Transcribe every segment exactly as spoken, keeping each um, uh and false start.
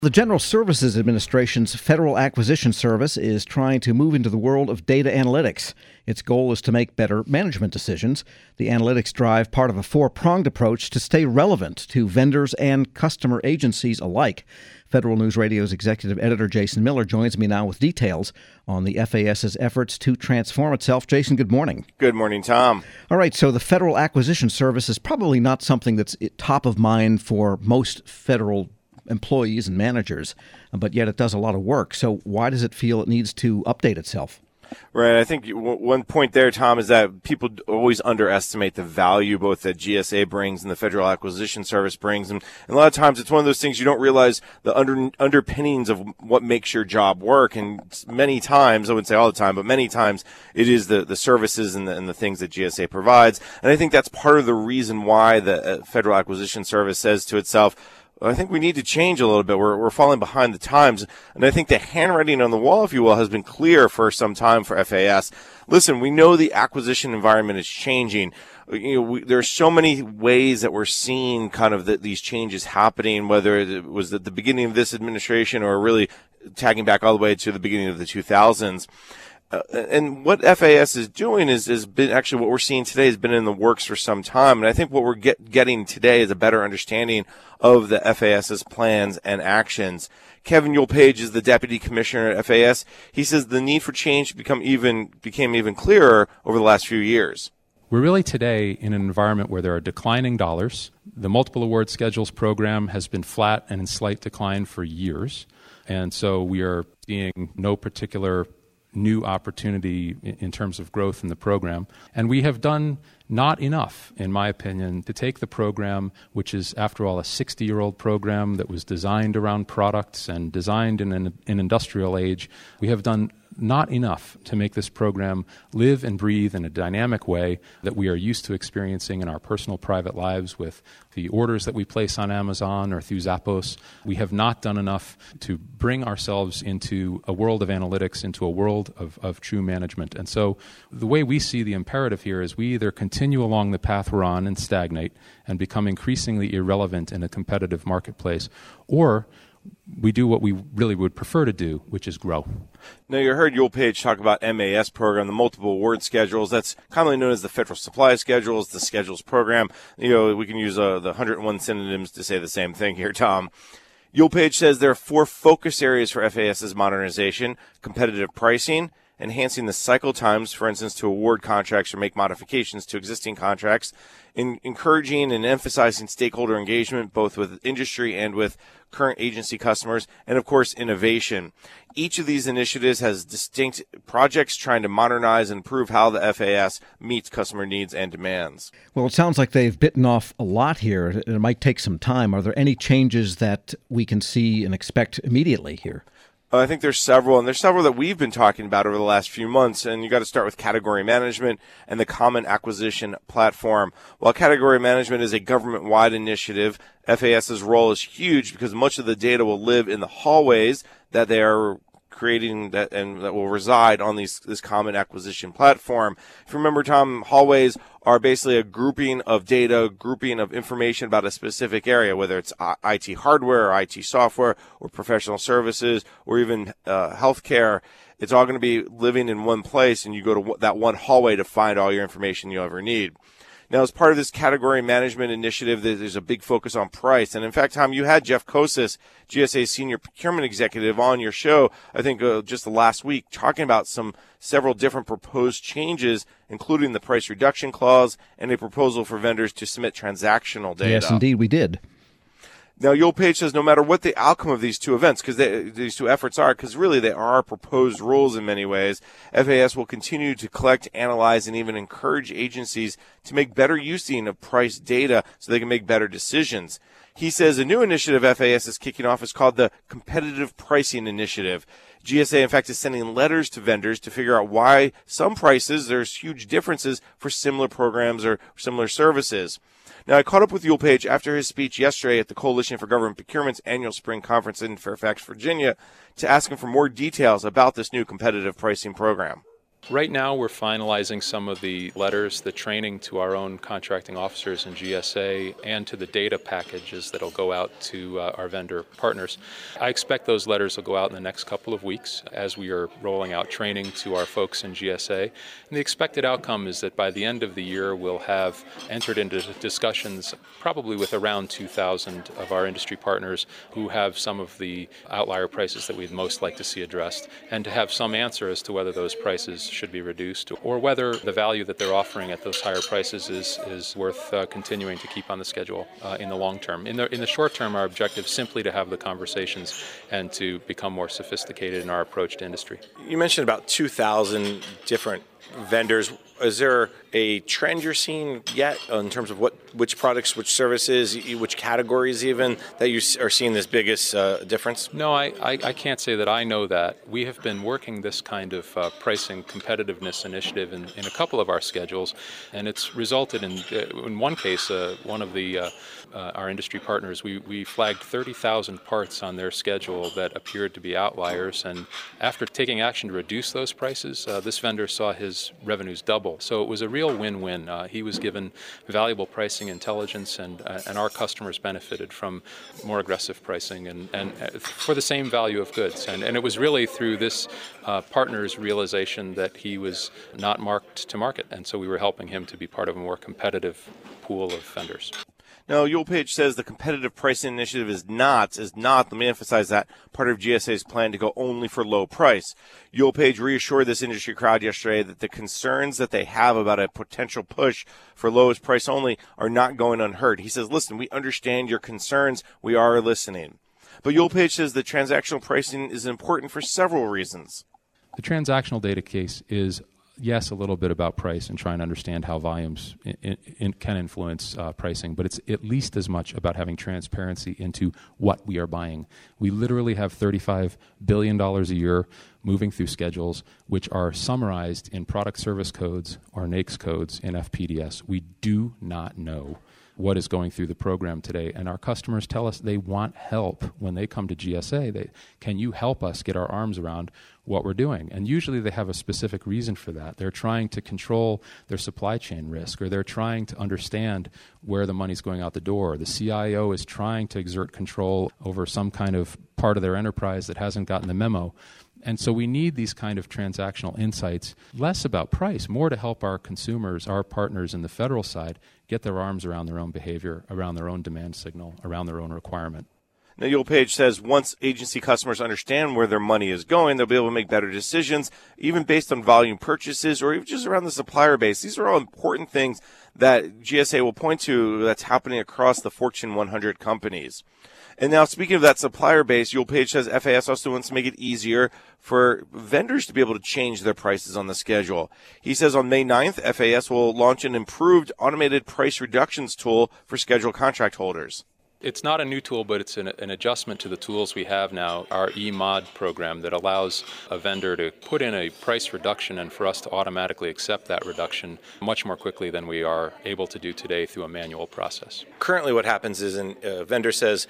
The General Services Administration's Federal Acquisition Service is trying to move into the world of data analytics. Its goal is to make better management decisions. The analytics drive part of a four-pronged approach to stay relevant to vendors and customer agencies alike. Federal News Radio's executive editor Jason Miller joins me now with details on the F A S's efforts to transform itself. Jason, good morning. Good morning, Tom. All right, so the Federal Acquisition Service is probably not something that's top of mind for most federal employees and managers, but yet it does a lot of work. So why does it feel it needs to update itself? Right. I think one point there, Tom, is that people always underestimate the value both that G S A brings and the Federal Acquisition Service brings. And, and a lot of times it's one of those things you don't realize the under, underpinnings of what makes your job work. And many times, I wouldn't say all the time, but many times it is the, the services and the, and the things that G S A provides. And I think that's part of the reason why the Federal Acquisition Service says to itself, I think we need to change a little bit. We're, we're falling behind the times. And I think the handwriting on the wall, if you will, has been clear for some time for F A S. Listen, we know the acquisition environment is changing. You know, we, there are so many ways that we're seeing kind of the, these changes happening, whether it was at the beginning of this administration or really tagging back all the way to the beginning of the two thousands. Uh, and what F A S is doing is, is been actually what we're seeing today has been in the works for some time. And I think what we're get, getting today is a better understanding of the F A S's plans and actions. Kevin Yule-Page is the deputy commissioner at F A S. He says the need for change become even became even clearer over the last few years. We're really today in an environment where there are declining dollars. The multiple award schedules program has been flat and in slight decline for years. And so we are seeing no particular new opportunity in terms of growth in the program. And we have done not enough, in my opinion, to take the program, which is, after all, a sixty-year-old program that was designed around products and designed in an, an industrial age. We have done not enough to make this program live and breathe in a dynamic way that we are used to experiencing in our personal private lives with the orders that we place on Amazon or through Zappos. We have not done enough to bring ourselves into a world of analytics, into a world of, of true management. And so the way we see the imperative here is we either continue along the path we're on and stagnate and become increasingly irrelevant in a competitive marketplace, or we do what we really would prefer to do, which is grow. Now, you heard Yule-Page talk about M A S program, the multiple award schedules. That's commonly known as the Federal Supply Schedules, the Schedules program. You know, we can use uh, the one hundred one synonyms to say the same thing here, Tom. Yule-Page says there are four focus areas for F A S's modernization: competitive pricing, enhancing the cycle times, for instance, to award contracts or make modifications to existing contracts, in encouraging and emphasizing stakeholder engagement, both with industry and with current agency customers, and, of course, innovation. Each of these initiatives has distinct projects trying to modernize and improve how the F A S meets customer needs and demands. Well, it sounds like they've bitten off a lot here. It might take some time. Are there any changes that we can see and expect immediately here? I think there's several, and there's several that we've been talking about over the last few months, and you got to start with category management and the Common Acquisition Platform. While category management is a government-wide initiative, F A S's role is huge because much of the data will live in the hallways that they are creating that and that will reside on these this Common Acquisition Platform. If you remember, Tom, hallways are basically a grouping of data, grouping of information about a specific area, whether it's I T hardware or I T software or professional services or even uh, healthcare. It's all going to be living in one place, and you go to that one hallway to find all your information you'll ever need. Now, as part of this category management initiative, there's a big focus on price. And in fact, Tom, you had Jeff Kosis, G S A's senior procurement executive, on your show, I think uh, just the last week, talking about some several different proposed changes, including the price reduction clause and a proposal for vendors to submit transactional data. Yes, indeed, we did. Now, Yule-Page says no matter what the outcome of these two events, because these two efforts are, because really they are proposed rules in many ways, F A S will continue to collect, analyze, and even encourage agencies to make better using of price data so they can make better decisions. He says a new initiative F A S is kicking off is called the Competitive Pricing Initiative. G S A, in fact, is sending letters to vendors to figure out why some prices, there's huge differences for similar programs or similar services. Now, I caught up with Yule-Page after his speech yesterday at the Coalition for Government Procurement's annual spring conference in Fairfax, Virginia, to ask him for more details about this new competitive pricing program. Right now, we're finalizing some of the letters, the training to our own contracting officers in G S A and to the data packages that will go out to uh, our vendor partners. I expect those letters will go out in the next couple of weeks as we are rolling out training to our folks in G S A. And the expected outcome is that by the end of the year, we'll have entered into discussions probably with around two thousand of our industry partners who have some of the outlier prices that we'd most like to see addressed, and to have some answer as to whether those prices should be reduced or whether the value that they're offering at those higher prices is is worth uh, continuing to keep on the schedule uh, in the long term. In the in the short term, our objective is simply to have the conversations and to become more sophisticated in our approach to industry. You mentioned about two thousand different vendors. Is there a trend you're seeing yet in terms of what which products, which services, which categories even, that you are seeing this biggest uh, difference? No, I, I, I can't say that I know that. We have been working this kind of uh, pricing competitiveness initiative in, in a couple of our schedules, and it's resulted in, uh, in one case, uh, one of the uh, uh, our industry partners, we, we flagged thirty thousand parts on their schedule that appeared to be outliers, and after taking action to reduce those prices, uh, this vendor saw his revenues double. So it was a real win-win. Uh, he was given valuable pricing intelligence, and uh, and our customers benefited from more aggressive pricing and, and uh, for the same value of goods. And, and it was really through this uh, partner's realization that he was not marked to market, and so we were helping him to be part of a more competitive pool of vendors. Now, Yulpage says the competitive pricing initiative is not, is not, let me emphasize that, part of G S A's plan to go only for low price. Yulpage reassured this industry crowd yesterday that the concerns that they have about a potential push for lowest price only are not going unheard. He says, listen, we understand your concerns. We are listening. But Yulpage says that transactional pricing is important for several reasons. The transactional data case is, yes, a little bit about price and trying to understand how volumes in, in, can influence uh, pricing, but it's at least as much about having transparency into what we are buying. We literally have thirty-five billion dollars a year moving through schedules, which are summarized in product service codes or N A I C S codes in F P D S. We do not know what is going through the program today, and our customers tell us they want help when they come to G S A. They, can you help us get our arms around what we're doing? And usually they have a specific reason for that. They're trying to control their supply chain risk, or they're trying to understand where the money's going out the door. The C I O is trying to exert control over some kind of part of their enterprise that hasn't gotten the memo. And so we need these kind of transactional insights, less about price, more to help our consumers, our partners in the federal side, get their arms around their own behavior, around their own demand signal, around their own requirement. Now, Yulpage says once agency customers understand where their money is going, they'll be able to make better decisions, even based on volume purchases or even just around the supplier base. These are all important things that G S A will point to that's happening across the Fortune one hundred companies. And now, speaking of that supplier base, Yulpage says F A S also wants to make it easier for vendors to be able to change their prices on the schedule. He says on May ninth, F A S will launch an improved automated price reductions tool for scheduled contract holders. It's not a new tool, but it's an, an adjustment to the tools we have now, our E-Mod program that allows a vendor to put in a price reduction and for us to automatically accept that reduction much more quickly than we are able to do today through a manual process. Currently what happens is an, a vendor says,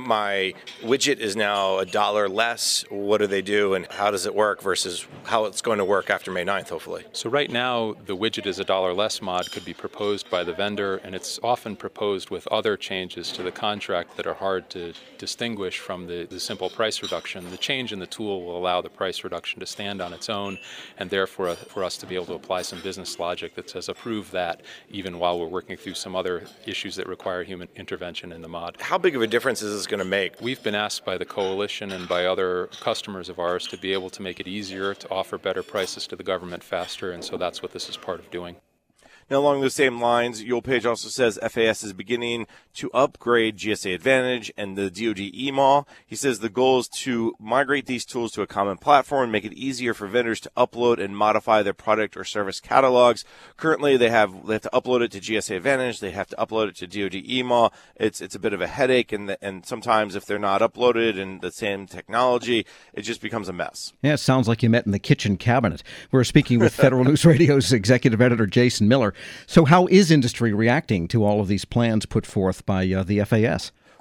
my widget is now a dollar less. What do they do and how does it work versus how it's going to work after May ninth, hopefully? So right now, the widget is a dollar less mod could be proposed by the vendor, and it's often proposed with other changes to the contract contract that are hard to distinguish from the, the simple price reduction. The change in the tool will allow the price reduction to stand on its own, and therefore for us to be able to apply some business logic that says approve that even while we're working through some other issues that require human intervention in the mod. How big of a difference is this going to make? We've been asked by the coalition and by other customers of ours to be able to make it easier to offer better prices to the government faster, and so that's what this is part of doing. Now, along those same lines, Yulpage also says F A S is beginning to upgrade G S A Advantage and the D O D E M A W. He says the goal is to migrate these tools to a common platform and make it easier for vendors to upload and modify their product or service catalogs. Currently, they have they have to upload it to G S A Advantage. They have to upload it to D O D E M A W. It's it's a bit of a headache, and the, and sometimes if they're not uploaded in the same technology, it just becomes a mess. Yeah, it sounds like you met in the kitchen cabinet. We're speaking with Federal News Radio's executive editor Jason Miller. So how is industry reacting to all of these plans put forth by uh, the F A S?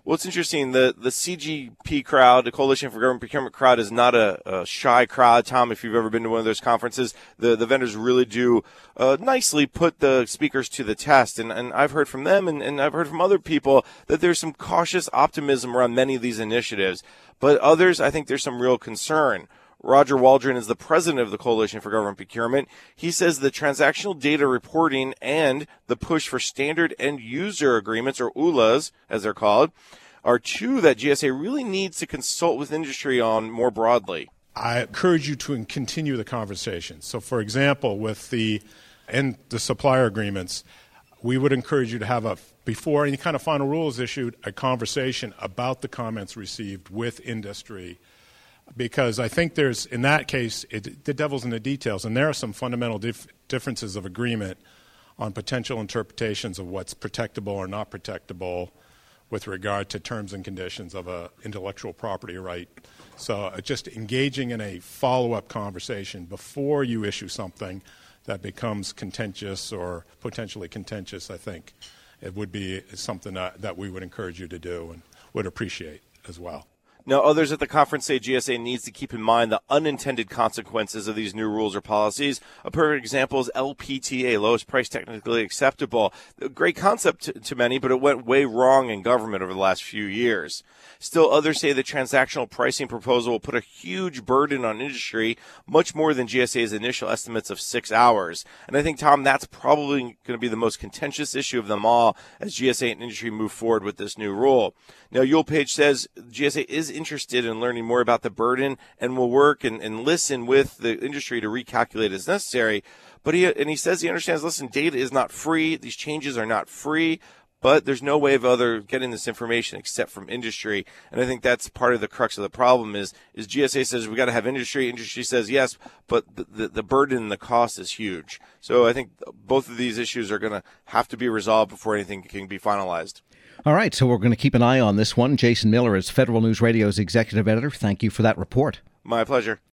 Well, it's interesting. The the C G P crowd, the Coalition for Government Procurement crowd, is not a, a shy crowd, Tom. If you've ever been to one of those conferences, the, the vendors really do uh, nicely put the speakers to the test. And, and I've heard from them, and, and I've heard from other people, that there's some cautious optimism around many of these initiatives. But others, I think there's some real concern. Roger Waldron is the president of the Coalition for Government Procurement. He says the transactional data reporting and the push for standard end user agreements, or U L As, as they're called, are two that G S A really needs to consult with industry on more broadly. I encourage you to continue the conversation. So, for example, with the and the supplier agreements, we would encourage you to have a, before any kind of final rule is issued, a conversation about the comments received with industry. Because I think there's, in that case, it, the devil's in the details, and there are some fundamental dif- differences of agreement on potential interpretations of what's protectable or not protectable with regard to terms and conditions of a intellectual property right. So uh, just engaging in a follow-up conversation before you issue something that becomes contentious or potentially contentious, I think it would be something that, that we would encourage you to do and would appreciate as well. Now, others at the conference say G S A needs to keep in mind the unintended consequences of these new rules or policies. A perfect example is L P T A, lowest price technically acceptable. A great concept to, to many, but it went way wrong in government over the last few years. Still, others say the transactional pricing proposal will put a huge burden on industry, much more than G S A's initial estimates of six hours. And I think, Tom, that's probably going to be the most contentious issue of them all as G S A and industry move forward with this new rule. Now, Yul Page says G S A is interested in learning more about the burden and will work and, and listen with the industry to recalculate as necessary. But he and he says he understands, listen, data is not free. These changes are not free. But there's no way of other getting this information except from industry. And I think that's part of the crux of the problem is, is G S A says we got to have industry. Industry says yes, but the, the, the burden and the cost is huge. So I think both of these issues are going to have to be resolved before anything can be finalized. All right, so we're going to keep an eye on this one. Jason Miller is Federal News Radio's executive editor. Thank you for that report. My pleasure.